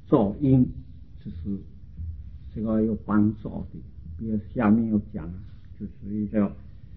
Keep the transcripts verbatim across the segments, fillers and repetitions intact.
作因，就是这个有帮助的。比如下面有讲，就是一个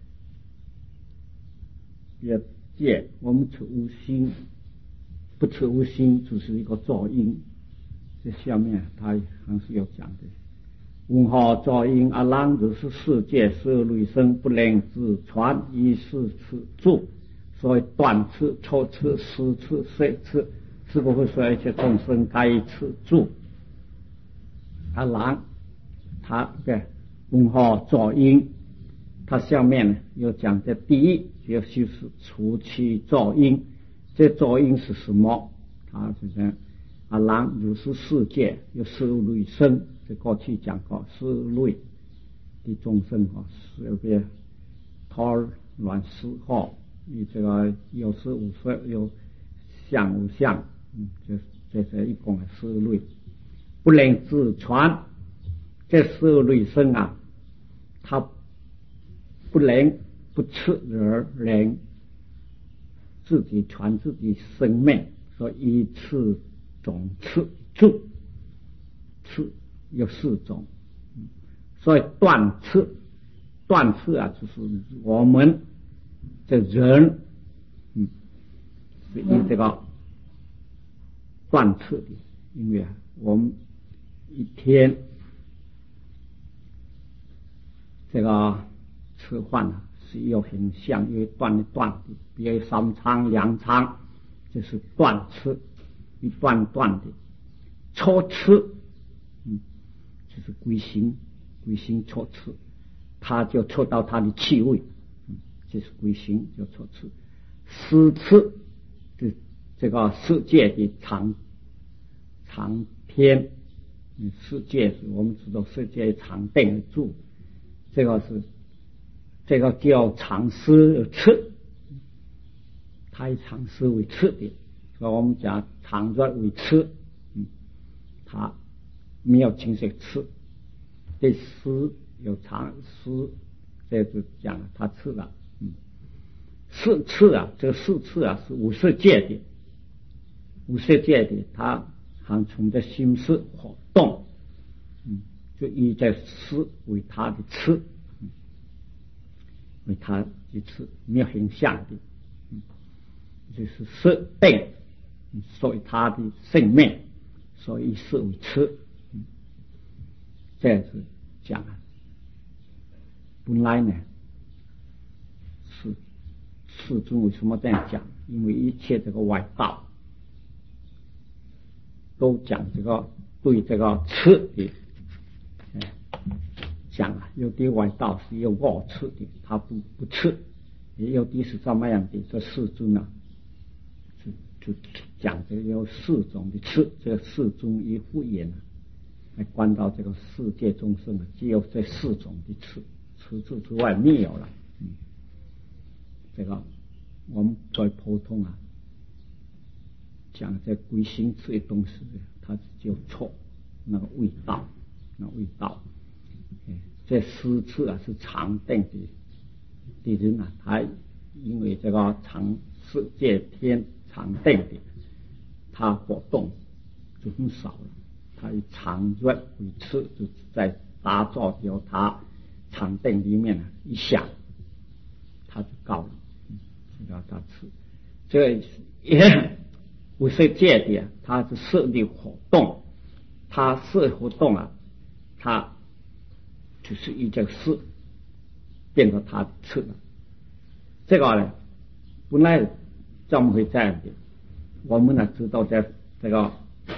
别戒，我们吃无心，不吃无心就是一个作因。这下面他还是有讲的。文化作因，阿郎如是世界，色类生不能自传，一是此住。所以断次、抽次、失次、碎次，是不会说一切众生该一次住。阿郎他的文化作因，他下面呢又讲的第一就是除去作因。这作因是什么？他是这样。阿郎如是世界，有四类生，这过去讲过，四类的众生啊，是个贪乱思惑，你这个有实无实，有相无相，嗯，这这是一共四类，不能自传。这四类生啊，他不能不吃而能自己传自己生命，所以一次种次住次有四种，所以断次断次啊，就是我们这人，嗯，是以这个断次的，因为啊，我们一天这个吃饭啊是有很像有断一断的，比如三餐两餐，就是断次。一段段的抽吃，嗯，就是归心，归心抽吃，他就抽到他的气味，嗯，这是归心就抽吃。失吃，这这个世界的长长天，嗯，世界是我们知道世界长定住，这个是这个叫长思吃，他以长思为吃的。所以我们讲常在为吃，嗯，他没有清晰吃。这思有常思，这就讲了他吃了，嗯，四次啊，这个四次啊是五色界的，五色界的，他还从这心识活动，嗯，就以这思为他的吃，嗯，为他的吃，没有形象的，嗯，就是色定。所以他的性命，所以是为吃，嗯，这是讲啊。本来呢，是世尊为什么这样讲？因为一切这个外道都讲这个对这个吃的，嗯，讲啊，有的外道是有恶吃的，他不不吃；也有的是怎么样的？这世尊啊。就讲这个有四种的吃，这个四中一复言啊，来观到这个世界众生啊，只有这四种的吃，除此之外没有了。嗯，这个我们在普通啊讲这归心吃的东西，它就错那个味道，那味道。这四次啊是常定的的人啊，他因为这个常世界天。常定的，他活动就很少了。他以常热为吃，就在打坐由他常定里面一想，他就高了，就让他吃。这五色界的，他是色力活动，他色活动啊，他就是一件事变成他的吃了。这个呢，本来。怎么会这样的？我们呢知道在这个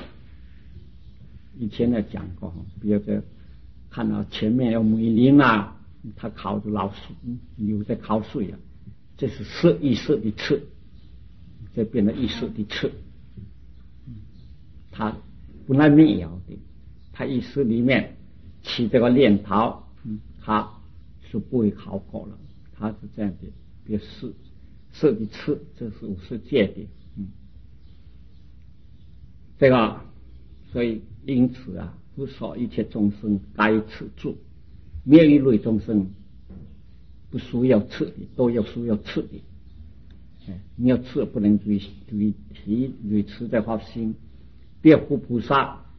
以前呢讲过，比如说看到前面有梅林啊，他烤着老鼠，牛在烤水啊，这是色意识的吃，这变成意识的吃。他本来没有的，他意识里面起这个念头，他是不会烤过了，他是这样的，别是。色的吃，这是五世界的，嗯，这个，所以因此啊，不说一切众生该吃住，没有一类众生不需要吃的，都有需要吃的，哎，没有吃不能对对提对吃的发心，别佛菩萨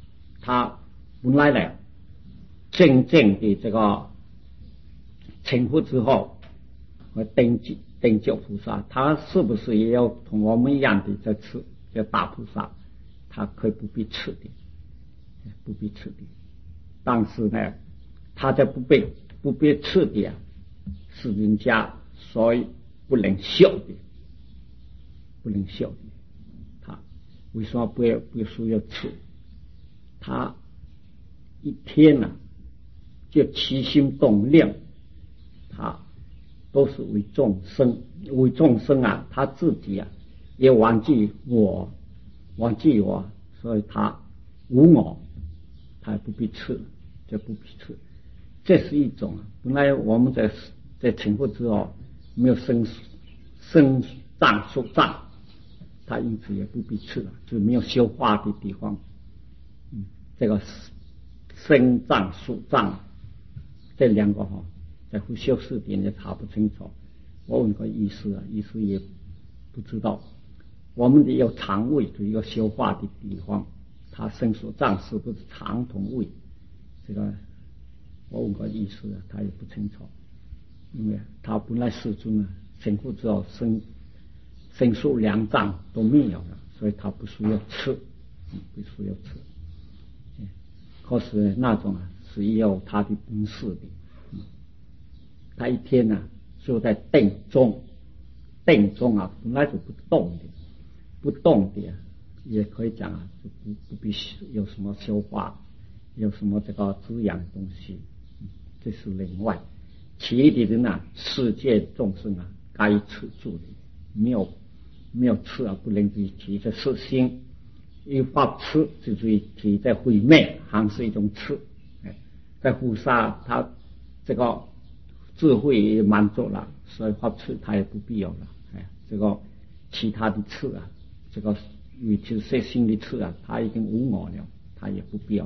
他本来呢，真正的这个成佛之后和登记登觉菩萨，他是不是也要同我们一样的在吃叫大菩萨？他可以不必吃的，不必吃的。但是呢，他在不必不必吃的啊，是人家所以不能笑的，不能笑的。他为什么不要不需要吃？他一天呢、啊，就起心动念，他都是为众生，为众生啊，他自己啊也忘记我，忘记我，所以他无我，他也不必吃，就不必吃。这是一种啊，本来我们在在成佛之后没有生生脏受脏，他因此也不必吃了，就没有消化的地方。嗯，这个生脏受脏这两个哈，在不修饰点也查不清楚。我问过医师啊，医师也不知道。我们的有肠胃，就一个消化的地方，它生所脏是不是肠同胃？这个我问过医师啊，他也不清楚，因为他本来世尊啊，成佛之后生生受两脏都没有了，所以他不需要吃，嗯、不需要吃。嗯、可是那种啊，是有他的本事的。嗯、他一天呢、啊，就在定中，定中啊，本来就不动的。不动的也可以讲啊，就不不必有什么消化，有什么这个滋养的东西，嗯、这是另外。其余的人啊，世界众生啊，该吃住的，没有没有吃啊，不能去提着吃心，一发吃就注意提在毁灭，还是一种吃。哎，在菩萨他这个智慧也满足了，所以发吃他也不必要了。哎，这个其他的吃啊。这个与其色心的吃啊，他已经无我了，他也不必要。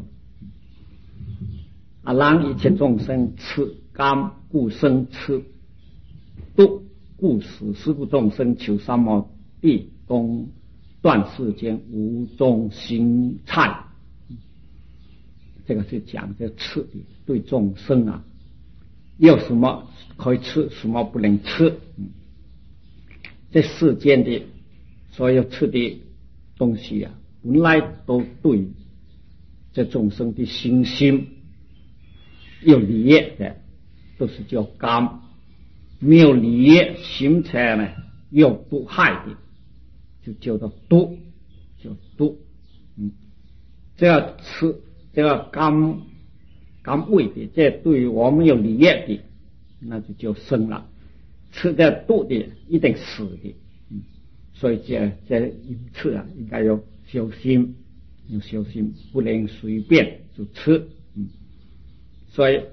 啊，让一切众生吃甘故生吃度，故使十故众生求三摩地东断世间无中心菜。这个是讲这吃的对众生啊，有什么可以吃，什么不能吃。嗯，这世间的所有吃的东西啊，本来都对这众生的心心有利益的，都是叫甘；没有利益心态呢，有毒害的，就叫做毒，叫毒。嗯，这要吃这个甘甘味的，这对于我们有利益的，那就叫生了；吃这毒的，一定死的。所以这这因此啊，应该要小心，要小心，不能随便就吃。嗯，所以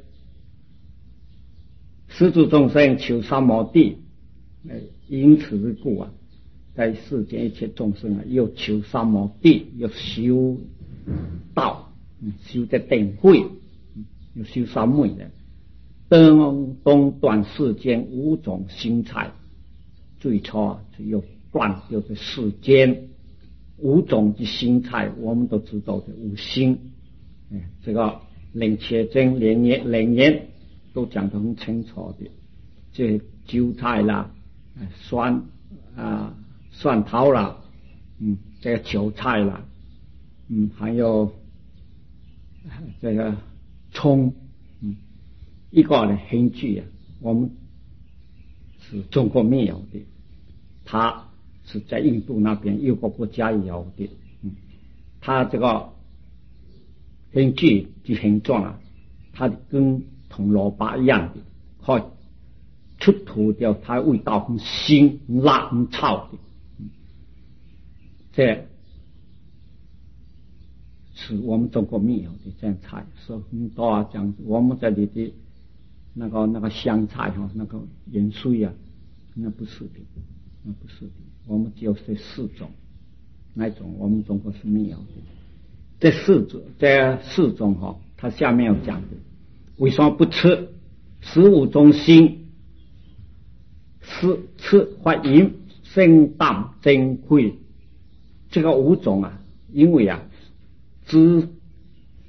十诸众生求三摩地，呃，因此之故啊，在世间一切众生啊，要求三摩地，要修道，嗯，修这定慧，嗯，要修三昧的，东东断世间五种心菜，最初啊，就要断掉这世间五种的心菜，我们都知道的五心。哎，这个楞伽经连言楞严都讲得很清楚的，这韭菜啦，蒜啊蒜头啦，嗯，这个韭菜啦，嗯，还有这个葱，嗯，一个的hình具啊，我们是中国没有的，它是在印度那边有个国家有的。嗯，它这个hình具的形状啊，它跟铜锣把一样的，可以出土掉，它味道很腥、很辣、很臭的。嗯，这是我们中国没有的这样菜，所以很多啊讲我们这里的那个那个香菜哈，那个芫荽啊，那不是的，那不是的。我们只有这四种，那种我们中国是没有的。这四种，这四种哈，它下面要讲的，为什么不吃？十五种心，吃吃发淫生荡珍贵，这个五种啊，因为啊，知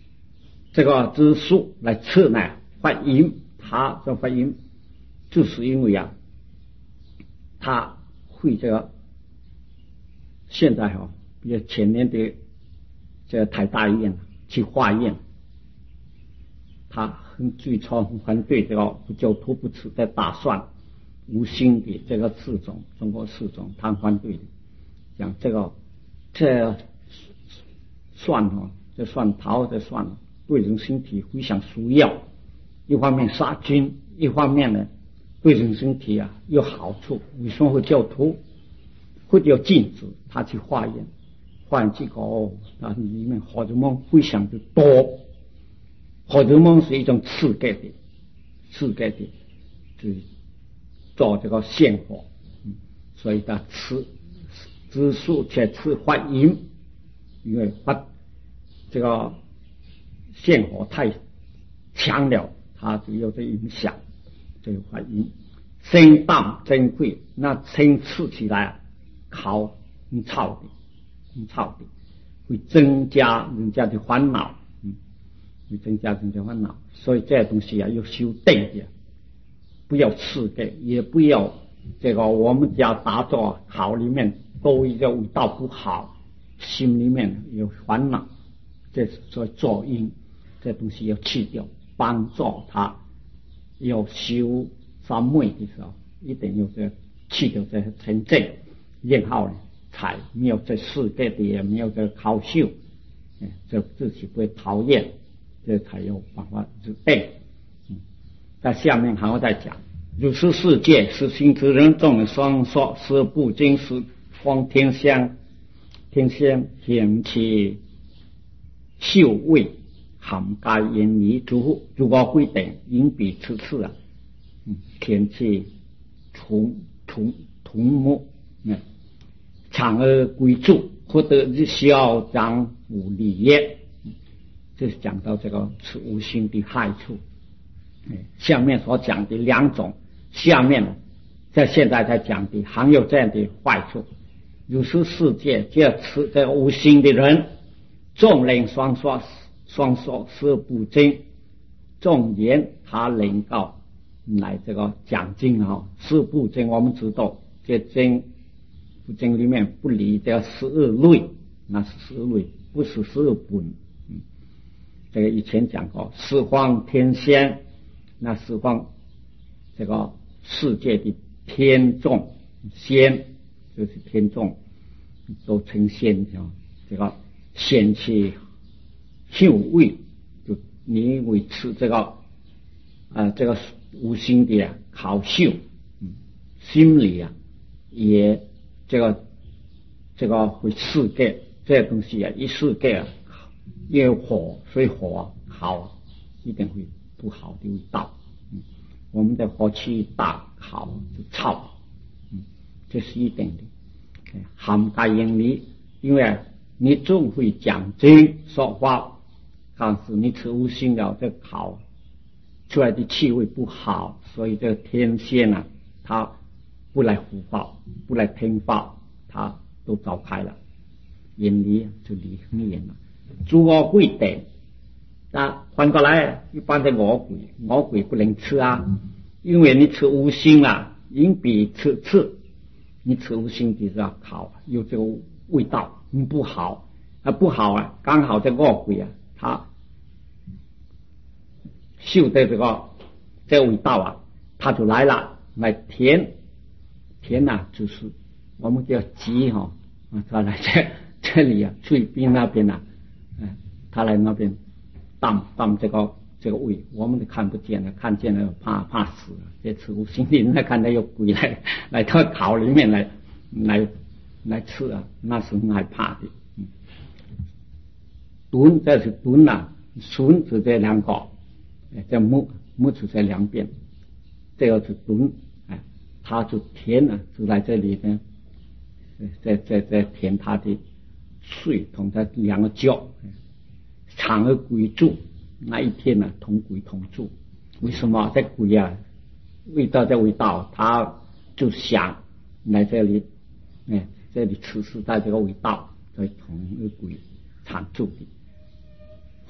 这个之术来测呢发音，他这发音就是因为啊，他会这个现在哈、哦，比如前年的这个台大医院去化验，他很最初很反对这个不教徒不吃的大蒜无心的这个四种中国四种，他反对的，讲这个这蒜哈、哦，这蒜头这蒜对人身体非常需要，一方面杀菌，一方面呢对人身体啊有好处。为什么会教徒会有禁止他去化验？化验结果啊，里面荷尔蒙非常的多，荷尔蒙是一种刺激的，刺激的，就是做这个腺火，嗯，所以他吃植树且吃发炎，因为发这个腺火太强了，它就有这影响，这个发炎。心淡珍贵，那心吃起来烤很臭的，很臭的，会增加人家的烦恼，嗯，会增加人家烦恼。所以这些东西啊，要修定的，不要刺激，也不要这个我们家打坐好里面多一个味道不好，心里面有烦恼，这是所以作因，这东西要去掉，帮助他要修三昧的时候，一定要这去掉这成正，然后呢才没有这世界的，也没有这考修，这自己不会讨厌，这才有办法治病。嗯，在下面还要再讲，如是世界是心之人众双说，是不经是方天香，天香显其秀味，涵盖言离诸诸个规定，因彼此次啊，嗯，天气从从同目，嗯，常而归住，或得日消长无利也。这是讲到这个是无心的害处。下面所讲的两种，下面在现在在讲的还有这样的坏处。如是世界，这吃这个无心的人，众人双说双说是不真，众言他能够来这个讲经啊，是不真。我们知道这经不经里面不离这十二类，那是十二类，不是十二本。嗯，这个以前讲过，十方天仙，那十方这个世界的天众仙，就是天众都成仙，这个显其秀味，就你为吃这个啊、呃、这个无心的啊考秀，嗯，心里啊也这个这个会刺激，这东西啊一刺激啊，因为火，所以火啊烤一定会不好的味道。嗯，我们的火气大，烤就臭。嗯，这是一定的。涵盖言离，因为你总会讲经说话，但是你吃无心了，这烤出来的气味不好，所以这个天仙啊，他不来福报，不来听报，他都走开了，言离就离很远了。诸恶鬼等，那反过来，一般的恶鬼，恶鬼不能吃啊，因为你吃无心啊，因比吃吃。你吃无心的要烤，有这个味道，嗯，不好啊，不好啊，刚好这恶鬼啊，他嗅的这个这个味道啊，他就来了，来甜甜啊，就是我们叫鸡哈，啊，他来这这里啊，翠滨那边啊，嗯，他来那边荡荡这个这个味，我们都看不见了，看见了怕怕死了。这吃无心的人看到有鬼来来到烤里面来来来吃啊，那是很害怕的。嗯，蹲这是蹲啊，顺是这两个，这木木是在两边，这个是蹲，哎，它就填啊，就在这里呢，在在在填它的水同它两个脚，常而归住。那一天呢、啊，同鬼同住。为什么这鬼啊，味道这味道，他就想来这里，哎，这里吃吃在这个味道，所以同一个鬼常住的。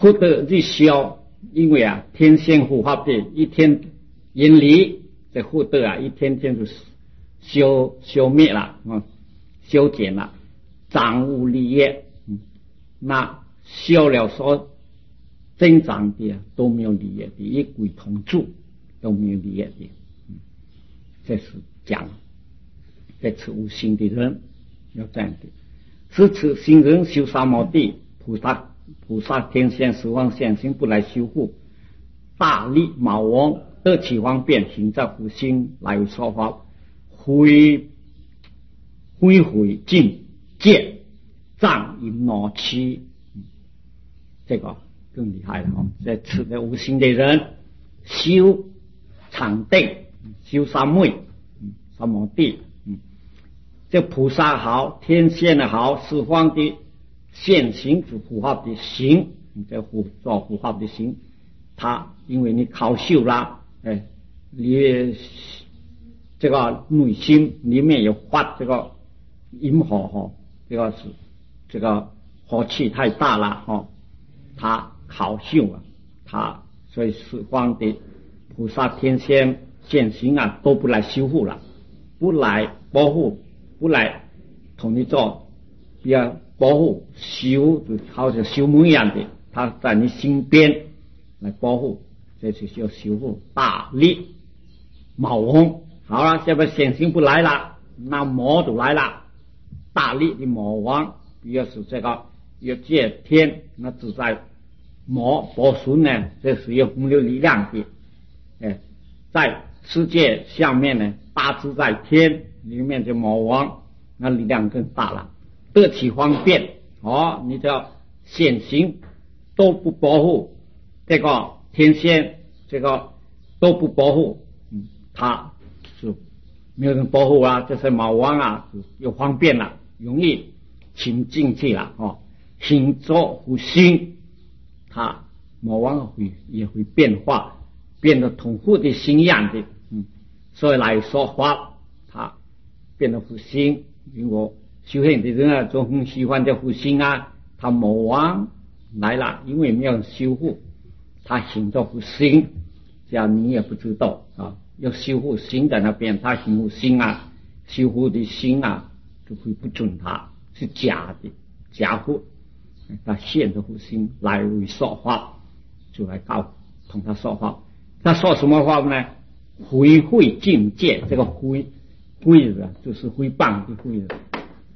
福德日消，因为啊天仙护法的一天远离这福德啊，一天天就消消灭了啊，消减了，长无利业。嗯，那消了所增长的、啊、都没有利业的，一鬼同住都没有利业的。嗯，这是讲这次无心的人要这样的。是此行人修三摩地，菩萨菩萨天仙十方现行不来修护，大力毛王得其方便，行在福心来说法，恢恢恢境界，藏淫挪气。这个更厉害了哦！这次的无心的人修禅定，修三昧，三摩地。这菩萨好，天仙的好，十方的现行是护法的行，这护做护法的行，他因为你考修啦，哎，你这个内心里面有发这个阴火哈，这个是这个火气太大了哈，他考修啊，他所以十方的菩萨天仙现行啊都不来修护了，不来保护。不来同你做，比较保护修，就好像修门一样的，他在你身边来保护，这是叫修护大力毛王。好了，现在显形不来了，那魔就来了，大力的魔王，比如是这个有界天，那自在魔波孙呢，这是有没有力量的？哎，在世界下面呢，大自在天。里面就魔王，那力量更大了，得其方便哦，你叫现行都不保护，这个天仙这个都不保护，嗯，他是没有人保护啊，这些魔王啊又方便了，容易请进去了哦，行作福心，他魔王会也会变化，变得同福的心样的，嗯，所以来说话。变得福星，因为修行的人啊，都很喜欢这福星啊。他魔王来了，因为没有修护，他行着福星，这样你也不知道啊。要修护心在那边，他行护心啊，修护的心啊，就会不准他，是假的，假护。他现着福星来为说话，就来告同他说话。他说什么话呢？回会境界，这个回。会的就是挥棒的会的，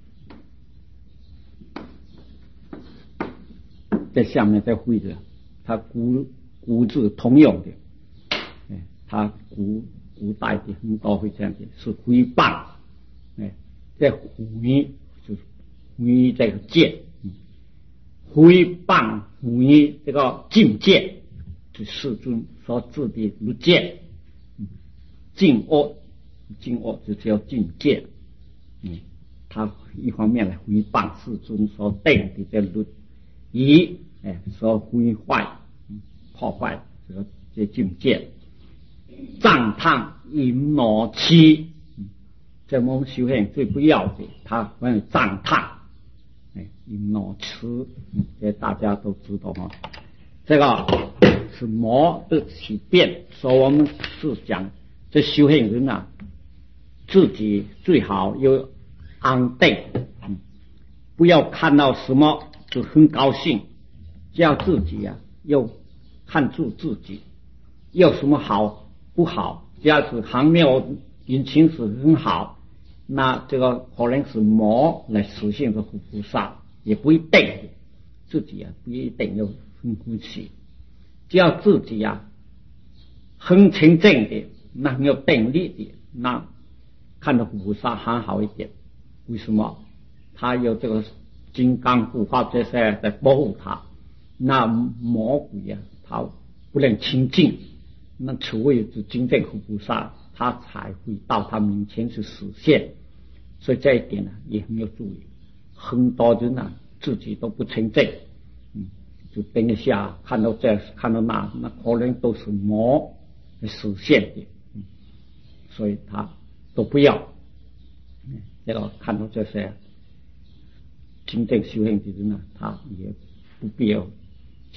在下面在会的，它古古字通用的，哎，它古古代的很多会这样的，是挥棒，哎，在挥就是挥这个剑，挥棒挥这个境界，是世尊所指的如剑，静恶。境恶就叫境界，嗯，他一方面来回谤世尊所定的这律仪，哎，所毁坏、破坏这个这境界，胀烫淫挪气，在我们修行最不要的，他关于胀烫，哎，淫挪痴，这大家都知道哈，这个是魔的起变，所以我们是讲这修行人啊。自己最好有安定，嗯，不要看到什么就很高兴，叫自己啊要看住自己，有什么好不好，要是还没有引情是很好，那这个可能是魔来实现这菩萨，也不一定，自己啊不一定要很欢喜，只要自己啊很清净的，那很有定力的，那看到菩萨还好一点，为什么？他有这个金刚护法这些在保护他，那魔鬼啊，他不能亲近，那除非是真正菩萨，他才会到他面前去实现。所以这一点呢、啊，也很有注意。很多人呢、啊，自己都不清净，嗯，就等一下看到这看到那，那可能都是魔来实现的，嗯，所以他。都不要，这个看到这些真正修行的人呢，他也不必要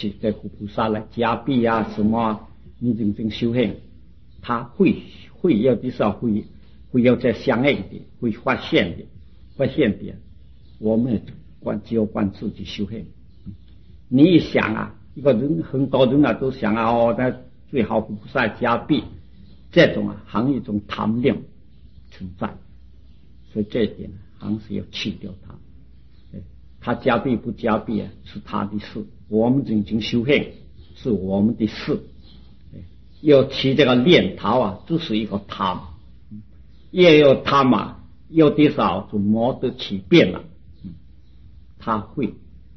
去在佛菩萨来加庇啊什么，你真正修行，他会会有的时候会会有在相应的，会发现的，发现的，我们关只有关自己修行。你一想啊，一个人很多人啊都想啊，哦，那最好佛菩萨加庇，这种啊，还有一种贪念存在，所以这一点还是要去掉它。他加庇不加庇啊，是他的事；我们真正修行是我们的事。要起这个念头啊，就是一个贪，也有贪嘛，有多少就没得起变了。他会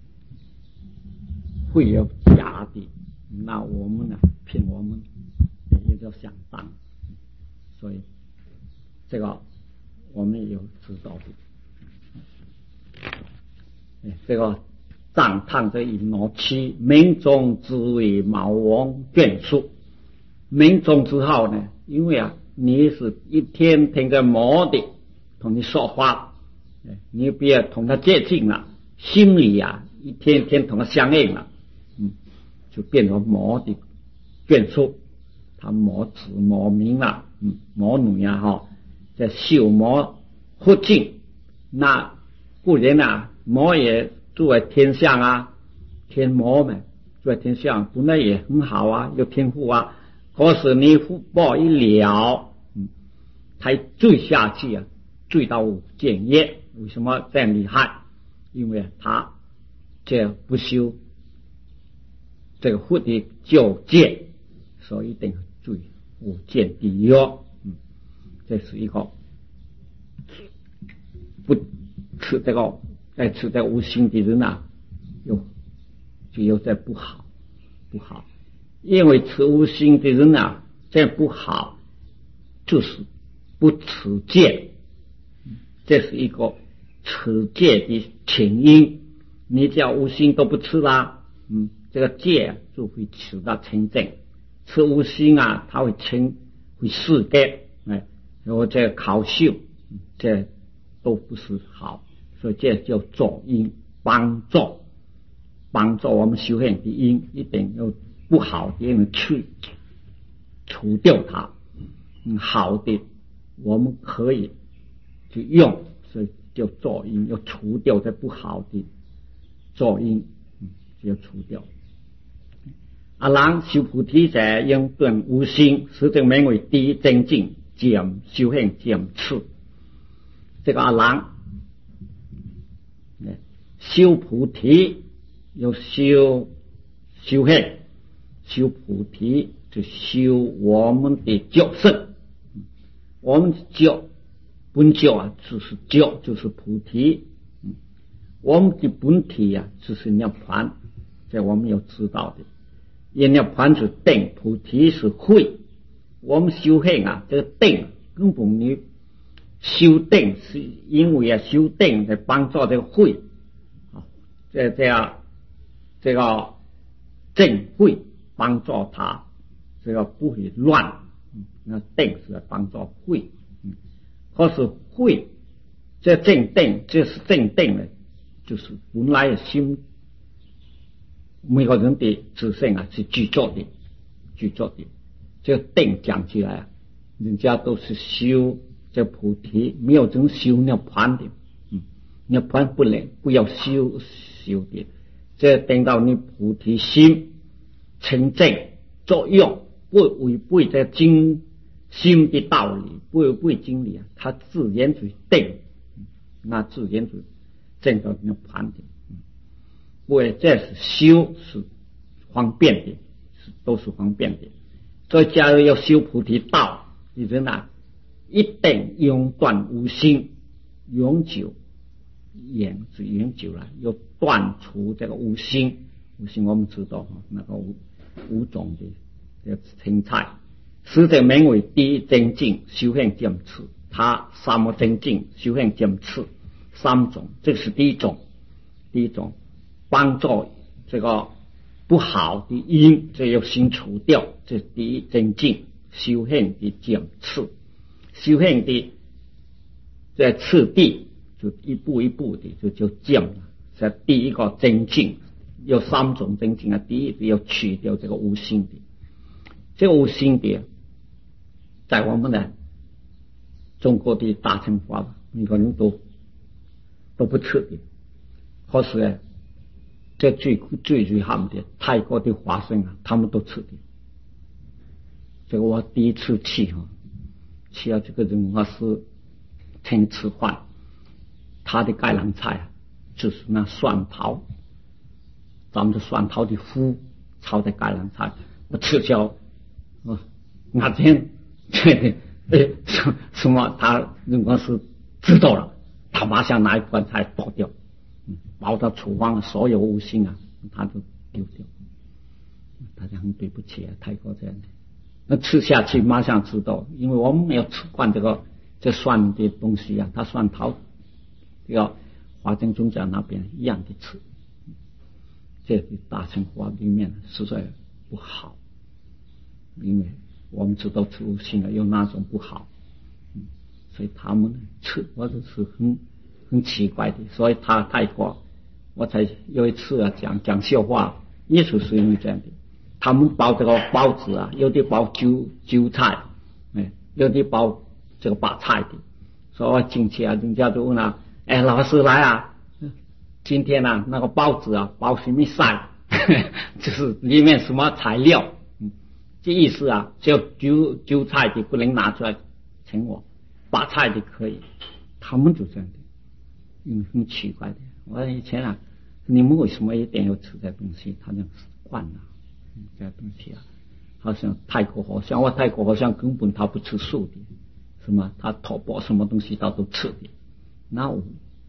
会有假的，那我们呢，凭我们也叫想当，所以这个我们也有知道的。这个赞叹这一诺期，命中之为毛王眷属。命中之后呢，因为啊，你是一天天的魔的同你说话，你不要同他接近了，心里啊一天天同他相应了，嗯，就变成魔的眷属，他魔子魔名了，嗯，魔女啊哈，在修魔佛境，那不然啊。魔也住在天上啊，天魔们住在天上，本来也很好啊，有天赋啊。可是你福报一了，嗯，他坠下去啊，坠到建业。为什么这样厉害？因为他这不修这个佛的教戒，所以一定坠无间地狱。嗯，这是一个不吃这个。在吃在无心的人啊，有就有在不好不好，因为吃无心的人啊，这不好，就是不持戒，这是一个持戒的前因。你只要无心都不吃啦，嗯，这个戒就会使到清净。吃无心啊，它会清会世戒，哎，然后这考秀，这都不是好。所以这叫作因，帮助帮助我们修行的因，一定要不好的因去除掉它，嗯，好的我们可以去用，所以叫作因，要除掉这不好的作因，嗯，就要除掉。阿人修菩提者，应顿无心，实证名为第一真境，渐修行渐次。这个阿人。修菩提要修修行，修菩提就修我们的觉性。我们的觉本觉啊，就是觉，就是菩提。我们的本体啊，就是涅槃，这我们要知道的。因涅槃是定，菩提是慧。我们修行啊，这个定根本你修定是因为啊，修定在帮助这个慧。这这样，这个正慧帮助他，这个不会乱。嗯、那定是帮助慧，嗯，可是慧这正定，这是正定的，就是本来的心，每个人的自性啊是具足的，具足的。这个定讲起来啊，人家都是修这菩提，没有人修涅槃的，嗯，涅槃不能不要修。修的，这等到你菩提心成正作用，不违背这经心的道理，不违背经理啊，它自然就定，那自然就正到那盘的。不为这是修是方便的，是都是方便的。所以假如要修菩提道，你人啊，一定永断无心，永久。眼是永久了，要断除这个无心。无心我们知道哈，那个五五种的这个青菜，实证名为第一真境，修行渐次。它三个真境修行渐次三种，这是第一种。第一种帮助这个不好的因，这要先除掉，这是第一真境修行的渐次。修行的在次第。就一步一步的就就降了，这第一个真境有三种正经啊。第一要去掉这个无心的，这个无心的在我们的中国的大乘法每个人都都不吃的，可是呢这最最最ham的泰国的华生啊，他们都吃的。这个我第一次去哈，去了这个人华寺请吃饭，他的芥兰菜啊，就是那蒜头，咱们的蒜头的麸炒的芥兰菜，我吃掉，啊，那天对对，什什么他人华寺知道了，他马上拿一罐菜倒掉。包到厨房所有无心啊，他都丢掉。大家很对不起啊，泰国这样的。那吃下去马上知道，因为我们没有吃惯这个这蒜的东西啊，它蒜头这个华正宗教那边一样的吃，这个大乘法里面实在不好，因为我们知道吃无心啊有那种不好，所以他们吃或者是很。很奇怪的，所以他泰国，我才有一次啊讲讲笑话，也就是因为这样的。他们包这个包子啊，有的包韭韭菜，哎，有的包这个白菜的。所以我进去啊，人家就问啊，哎，老师来啊，今天啊那个包子啊包什么菜？就是里面什么材料？嗯，这意思啊，只有韭韭菜的不能拿出来请我，白菜的可以。他们就这样的。嗯，很奇怪的。我以前啊，你们为什么一定要吃这东西？他讲惯了，嗯，这东西啊，好像泰国好像我泰国好像根本他不吃素的，什么他头剥什么东西他都吃的，那我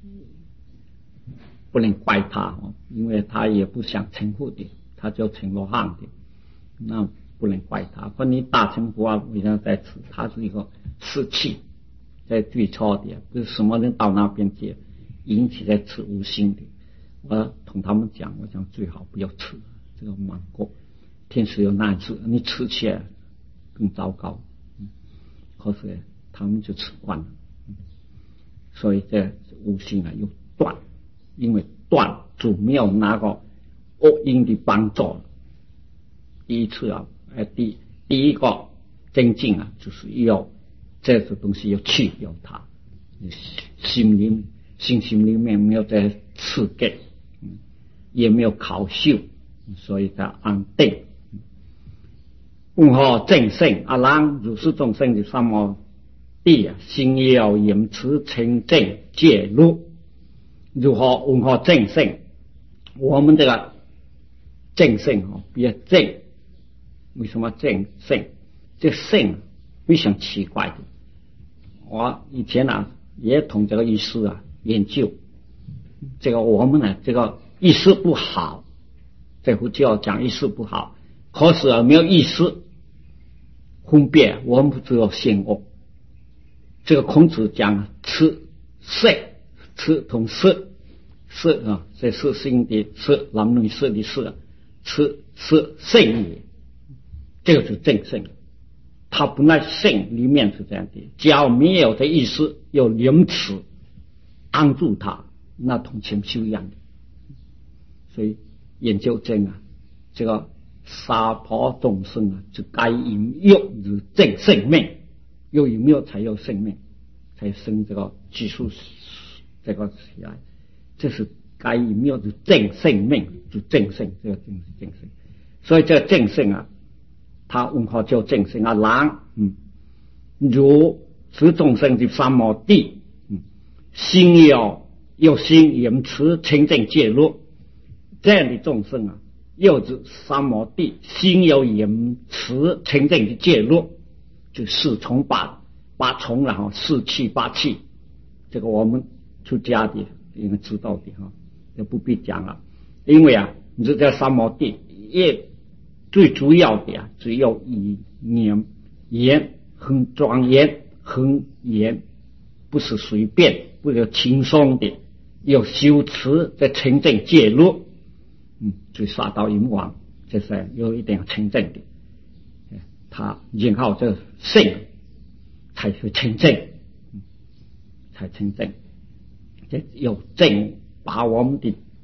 不能怪他哦，因为他也不想成佛的，他就成罗汉的，那不能怪他。可你大成佛啊，为什么在吃？他是一个湿气在最初的，不是什么人到那边去。引起在吃无心的，我同他们讲，我讲最好不要吃这个芒果，天时有难吃，你吃起来更糟糕。嗯，可是他们就吃惯了，嗯，所以这无心啊又断，因为断就没有那个恶因的帮助。第一次啊，呃，第第一个真正啊，就是要这个东西要去掉它，心灵。心心里面没有在刺激，嗯，也没有考修，所以它安定。问何正性阿郎如是众生的三摩地啊，心要严持清净戒律。如何问何正性？我们这个正性哦，比较正，为什么正性？这性非常奇怪的。我以前啊也同这个医师啊。研究这个我们呢，这个意识不好，在佛教讲意识不好，可是啊没有意识分别，我们不知道善恶。这个孔子讲吃色，吃同色，色啊，这是性的色，男女色的色，吃是圣也，这个是正圣。它本来圣里面是这样的，只要没有这意识，有廉耻。帮助他，那同前修一样的。所以研究正啊，这个杀破众生啊，就该饮欲如正生命，有饮欲才有生命，才生这个技术这个起来。这是该饮欲如正生命，就正生，这个正是正生。所以这个正生啊，他文化叫正生啊，狼嗯，如是众生的三摩地。心要有心严持清净戒律，这样的众生啊，又是三摩地，心要严持清净的戒律，就四重八八重了哈，四气八气，这个我们出家的应该知道的哈，就不必讲了。因为啊，你这叫三摩地，也最主要的啊，只有以念言很庄严，很严，不是随便。不是轻松的，有修持在清净戒律，嗯，就杀到淫王，这是有一点清净的。他然后这性才是清净，嗯，才清净。这有正把我们的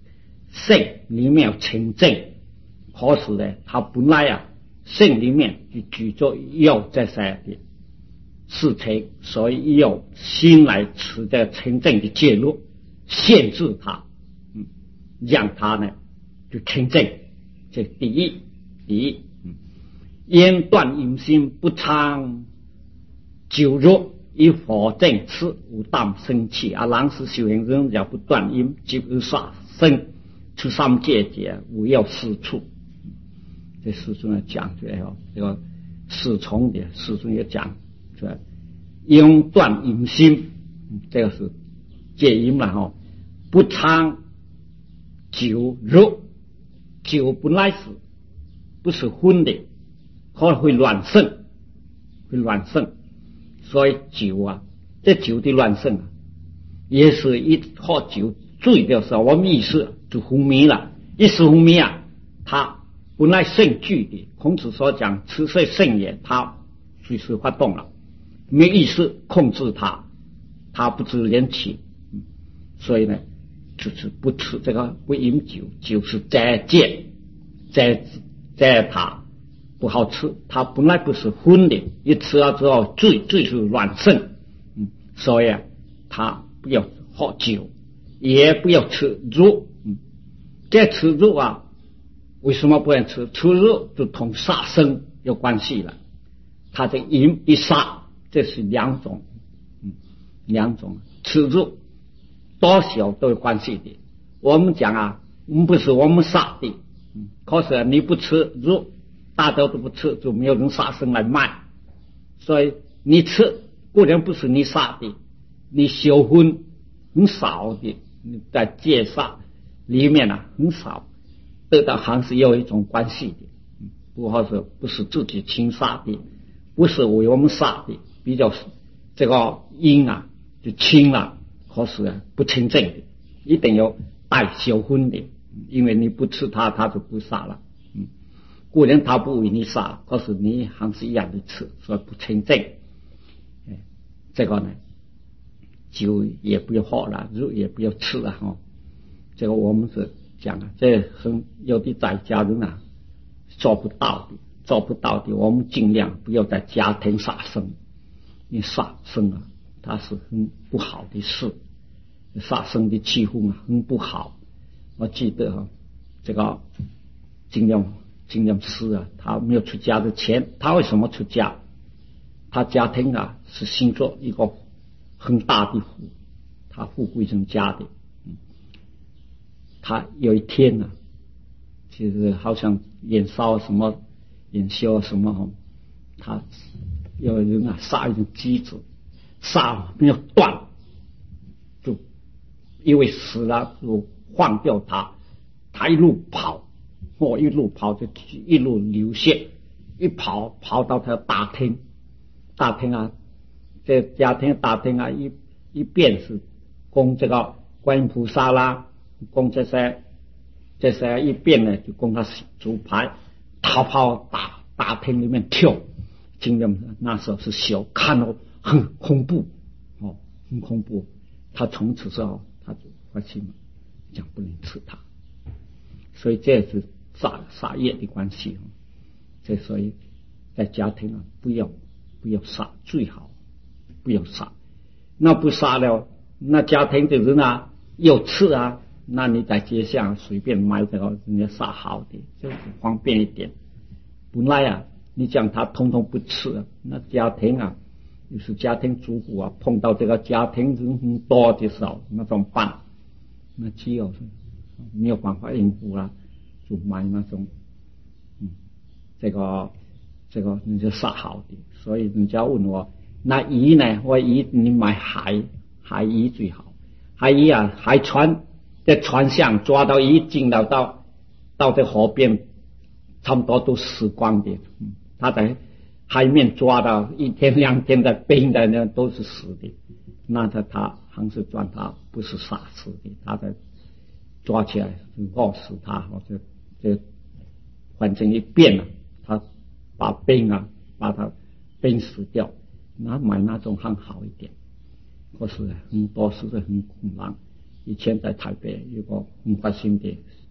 性里面有清净，可是呢，他本来啊性里面就具足有这些的事情，所以有心来持这清净的戒律，限制他，嗯，让他呢就清净。这第一，第一，嗯，言断淫心，不常酒肉，以佛正吃，无当生气。阿郎是修行人，要不断淫，即而杀生，出三界界，无有是处。这师尊也讲出来哦，这个四重的师尊也讲出来，应断淫心，这个是戒淫了哈，不常酒肉。酒本来是不是荤的，可能会乱肾，会乱肾，所以酒啊，这酒的乱肾啊，也是一喝酒醉的时候，我们意识就昏迷了，一时昏迷啊，他本来肾聚的，孔子所讲吃色肾也，他随时发动了，没意识控制他，他不知廉耻，所以呢。就是不吃这个不饮酒，就是斋戒，斋斋他不好吃，他本来不是荤的，一吃了之后醉醉是乱肾，嗯，所以啊，他不要喝酒，也不要吃肉，嗯，这吃肉啊，为什么不能吃？吃肉就同杀生有关系了，他的淫一杀，这是两种，嗯，两种吃肉。多少都有关系的。我们讲啊，我们不是我们杀的，嗯，可是你不吃肉，大家都不吃，就没有人杀生来卖。所以你吃固然不是你杀的，你修婚很少的，你在戒杀里面啊很少得到，还是有一种关系的。嗯，不好说不是自己亲杀的，不是为我们杀的，比较这个阴啊就轻了。可是啊，不清正的，一定要带修婚的，因为你不吃它，它就不杀了。嗯，固然他不为你杀，可是你还是一样的吃，所以不清正。哎，这个呢，酒也不要喝了，肉也不要吃了哈。这个我们是讲啊，这很有的在家人啊做不到的，做不到的，我们尽量不要在家庭杀生，因为杀生啊。它是很不好的事，杀生的气氛啊很不好。我记得哈，这个金亮金亮师啊，他没有出家的前，他为什么出家？他家庭啊是兴做一个很大的富，他富贵人家的。嗯，他有一天呢、啊，就是好像演烧什么演修什么哈，他有人啊杀一只鸡子。杀没有断，就因为死了就放掉他，他一路跑，哦，一路跑就一路流血，一跑跑到他大厅，大厅啊，这家庭大厅啊，一一边是供这个观音菩萨啦，供这些这些，一边呢就供他主牌，逃跑大大厅里面跳，经验那时候是小，看到。很恐怖，哦，很恐怖。他从此之后，他就发心了，讲不能吃它。所以这是杀杀业的关系。这所以在家庭啊，不要不要杀，最好不要杀。那不杀了，那家庭的人啊有吃啊，那你在街上随便买这个人家杀好的，就是方便一点。本来啊，你讲他通通不吃啊，那家庭啊。就是家庭主妇啊，碰到这个家庭人很多的时候，那怎么办？那只有没有办法应付了，就买那种，嗯，这个这个你就杀好的。所以人家问我，那鱼呢？我鱼你买海海鱼最好，海鱼啊，海船在船上抓到鱼，进到到到这河边，差不多都死光的。嗯，他在。海面抓到一天两天的冰的呢，都是死的。那他他还是赚他，不是杀死的。他在抓起来就饿死他，或者这反正一变了，他把冰啊把它冰死掉。那买那种还好一点，可是很多是很困难。以前在台北有个很发心的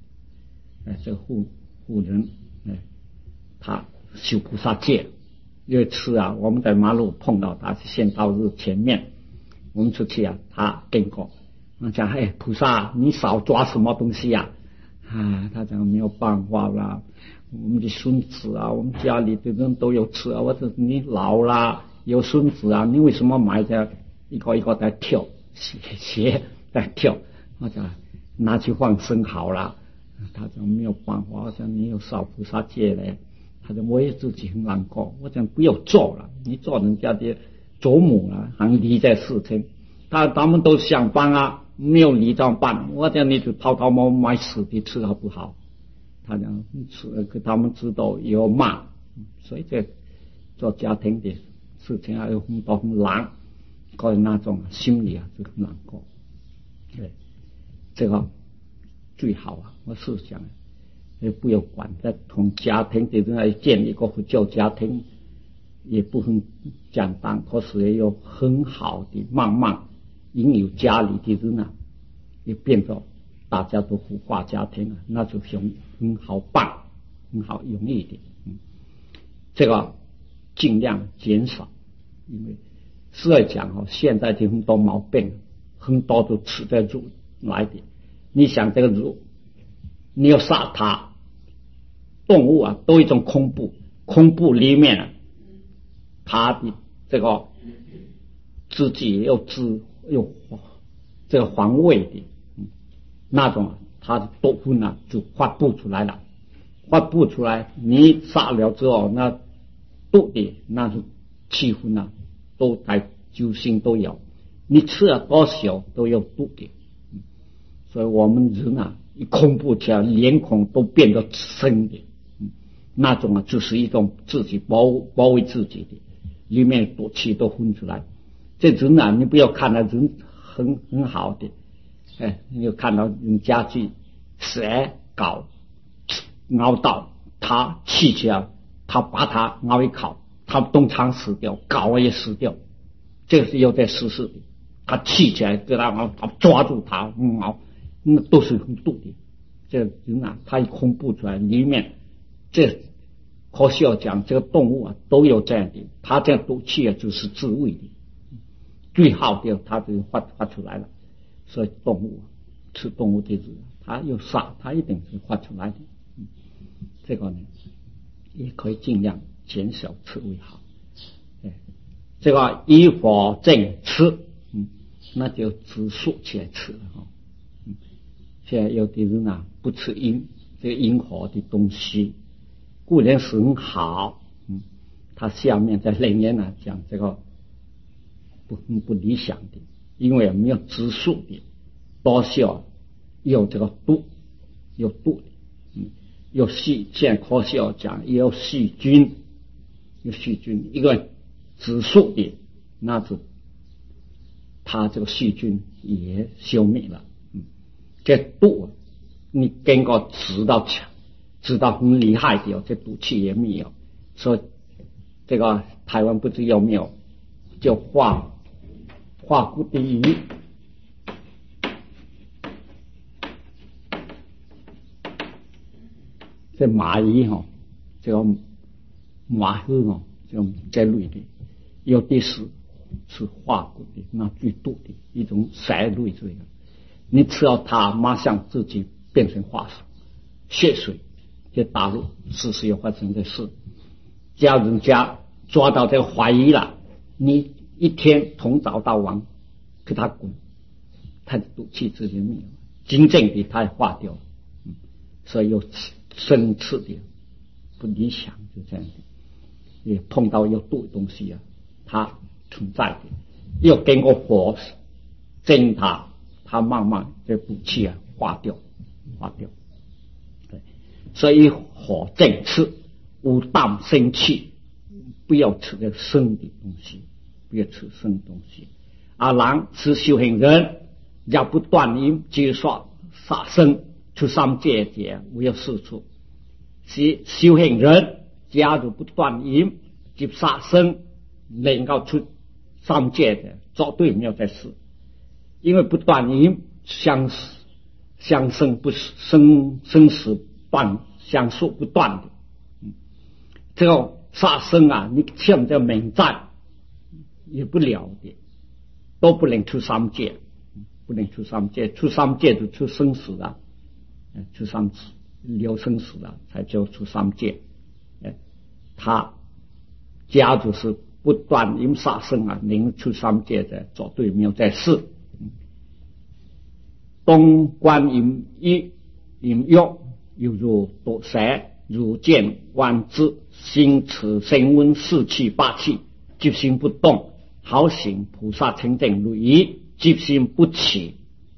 哎，这个妇妇人，哎，他修菩萨戒。有一次啊，我们在马路碰到他，现到日前面，我们出去啊，他经过，我讲，哎，菩萨，你少抓什么东西呀、啊？啊，他讲没有办法啦，我们的孙子啊，我们家里的人都有吃啊。我说你老啦，有孙子啊，你为什么买这一个一个在跳鞋鞋在跳？我讲拿去放生好了。他讲没有办法，我讲你有烧菩萨戒嘞。他讲我也自己很难过。我讲不要做了，你做人家的祖母啊，还理这事情。他他们都想办啊，没有理怎么办？我讲你就偷偷摸买死的吃好不好？他讲吃，可他们知道也要骂，所以这做家庭的事情还有很多很难，个人那种心理啊就很难过。对，这个最好啊，我是想也不要管，在同家庭的人来建立一个佛教家庭也不很简单，可是也有很好的，慢慢引有家里的人啊，也变成大家都佛化家庭啊，那就很很好办，很好容易的。嗯，这个尽量减少，因为实在讲哦，现在的很多毛病，很多都吃在肉来的。你想这个肉，你要杀它，动物啊，都一种恐怖，恐怖里面啊，它的这个自己又自又这个防卫的，嗯，那种它的毒分呢就发布出来了，发布出来，你杀了之后，那毒的那是气分啊，都在酒精都有，你吃了多少都有毒的。所以我们人啊，一恐怖起来，脸孔都变得深的，嗯，那种啊，就是一种自己保保卫自己的，里面毒气都分出来。这人啊，你不要看到人很很好的，哎，你就看到用家具蛇搞咬到他气起来，他把他咬一口，他当场死掉，搞也死掉，这个是有在实施的。他气起来，给他他抓住他咬。那都是很毒的，这人啊，他一恐怖出来，里面这可需要讲，这个动物啊都有这样的，他这样毒气啊就是自卫的，最好的他就发发出来了。所以动物吃动物的人，他有杀，他一定是发出来的。嗯，这个呢也可以尽量减少吃为好。哎，这个依法正吃，嗯，那就植树起来吃了哈。现在有的人啊不吃阴这个阴火的东西，固然是很好，嗯，他下面在里面呢讲这个不不理想的，因为没有植树的，多少有这个毒，有毒的，嗯，有细，现在科学要讲也有细菌，有细菌，一个植树的，那是它这个细菌也消灭了。这毒你经过知道知道很厉害的，这毒气也没有。所以这个台湾不知有没有叫化化骨的鱼，这蚂蚁哈，这个蚂蚁哈，这这类的，有的是是化骨的，那最毒的一种蛇类这个。你吃到它，马上自己变成化水血水。在大陆时时有发生的事，只要人家抓到这个怀疑了，你一天从早到晚给他滚，他的毒气直接灭了，真正的他也化掉了。嗯，所以有生吃的不理想，就这样的。也碰到有毒的东西啊，它存在的，要经过火蒸它。它慢慢这毒气啊化掉，化掉。对，所以火正吃，无当生气，不要吃这生的东西，不要吃生的东西。阿郎是修行人，要不断因接受杀生，出三界界，无有是处。是修行人，假如不断因接杀生，能够出三界的，绝对没有这事。因为不断因相相生不生生死断相续不断的。嗯，这个杀生啊，你欠这免债也不了的，都不能出三界，不能出三界，出三界就出生死了，出三流生死了，才叫出三界。他家族是不断因杀生啊，能出三界的，绝对没有在世。东观音一音乐，犹如毒蛇，如见万之，心持升温四气八气，即心不动，好行菩萨清净如意，即心不起。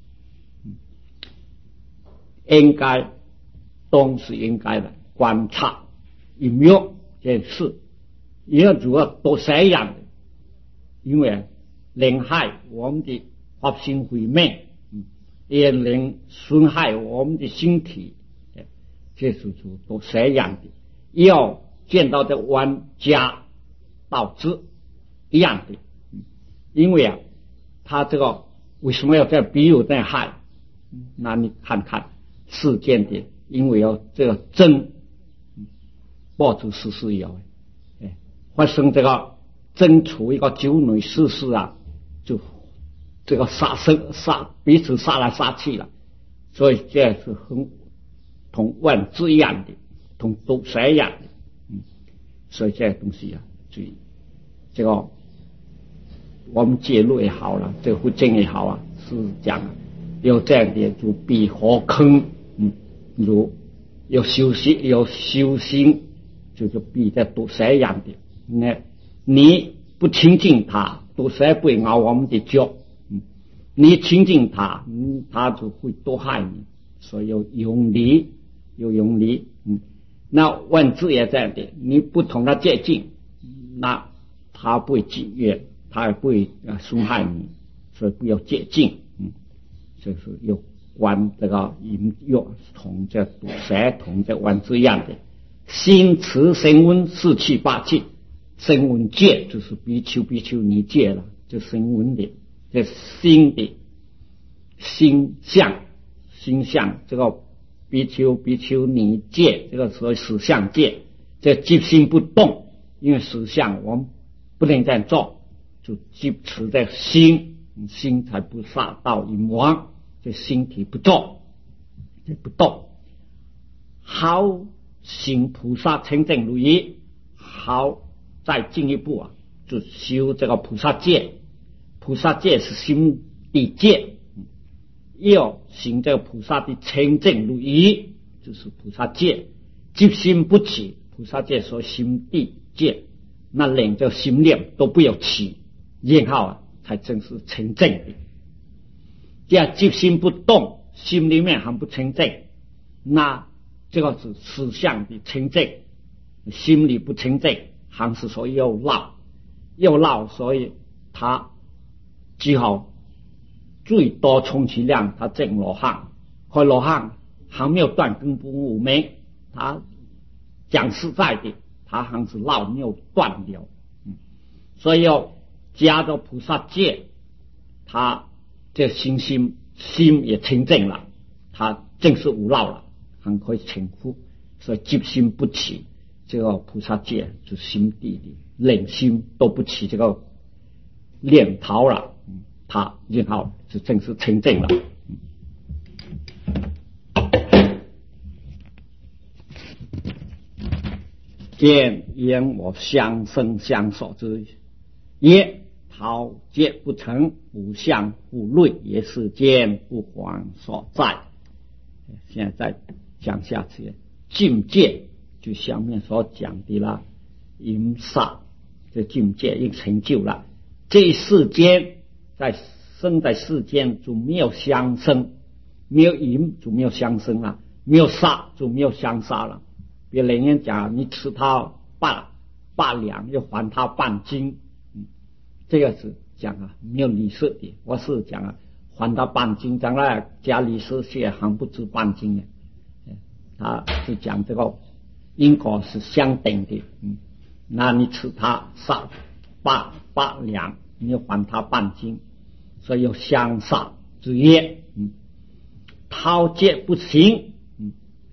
应该东是应该的观察音乐这事，也要如毒蛇一样的，因为能害我们的法心毁灭，也能损害我们的身体，这是如毒蛇一样的。要见到的冤家道之一样的，因为啊，他这个为什么要在比喻在害？那你看看世间的，因为要这个争，爆出事实有，哎，发生这个争处一个九女事事啊，就这个杀生杀彼此杀来杀去了，所以这是很同万之一样的，同毒蛇一样的，嗯，所以这些东西啊，注意这个我们介入也好了，这个佛经也好啊，是讲有这样的就比火坑，嗯，如有修行有修行，就是比这毒蛇一样的。那你不亲近他，毒蛇不会咬我们的脚，嗯，你亲近他，嗯，他就会多害你，所以有永离，有永离，嗯，那万字也这样的，你不同他接近，那他不会制约，他也不会损害你，所以不要接近，嗯，就是有关这个音乐同这毒蛇同这万字一样的。心持升温四气八气，升温界就是比丘比丘尼界了，就升温的这心的心相心相，这个比丘比丘尼界，这个所谓实相界，这即心不动，因为实相我们不能这样做，就即持在心，心才不杀到淫王，这心体不动，这不动，好行菩萨清净如意，好再进一步啊，就修这个菩萨戒。菩萨戒是心的戒，要行这个菩萨的清净如意，就是菩萨戒。即心不起，菩萨戒说心地戒，那连这心念都不要起，然后啊才真是清净的。这样即心不动，心里面还不清净，那这个是思想的清净，心里不清净，还是说又闹又闹，所以他只好最多充其量他证罗汉，可罗汉还没有断根不无明，他讲实在的，他还是闹没有断了，嗯，所以要加到菩萨戒，他这心心心也清净了，他正是无闹了，还可以称呼，所以即心不起，这个菩萨戒就心地的冷心都不起这个念头了，嗯，他然后就正是清净了。见言我相生相所之也，桃戒不成，无相无类，也是见不还所在。现在讲下去，境界就下面所讲的啦，淫杀这境界已成就了。这世间在生在世间就没有相生，没有淫就没有相生了，没有杀就没有相杀了。别人家讲你吃他八八两，要还他半斤，嗯，这个是讲啊没有利息的。我是讲啊还他半斤，将来加利息些还不止半斤呢。他是讲这个因果是相等的，嗯，那你吃他杀八八两，你要还他半斤，所以有相杀之业，嗯，讨戒不行，嗯，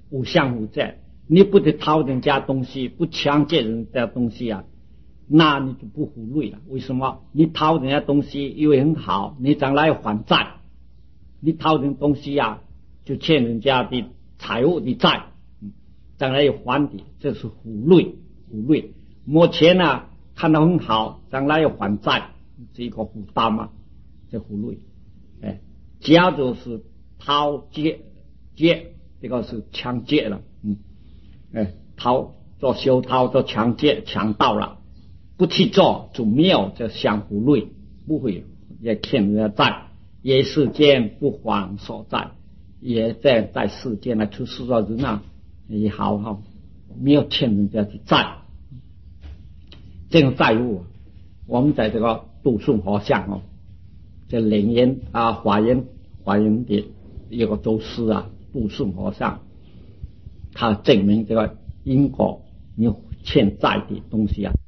无相无债，你不得掏人家东西，不抢劫人家东西啊，那你就不负累了。为什么？你掏人家东西以为很好，你将来还债，你掏人东西啊，就欠人家的财务的债，将来要还的，这是负累，负累。目前呢、啊，看到很好，将来要还债，是一个负担嘛，这负累。哎，假如是掏劫劫，这个是抢劫了，嗯，哎，掏做修掏做抢劫强盗了，不去做就没有这相互累，不会也欠人家债，也世间不还所债，也在在世间来出世的人啊，也好好没有欠人家的债，这种债务，我们在这个读诵佛像哦，这灵言啊华严华严的一个祖师啊，读诵佛像，他证明这个因果你欠债的东西啊。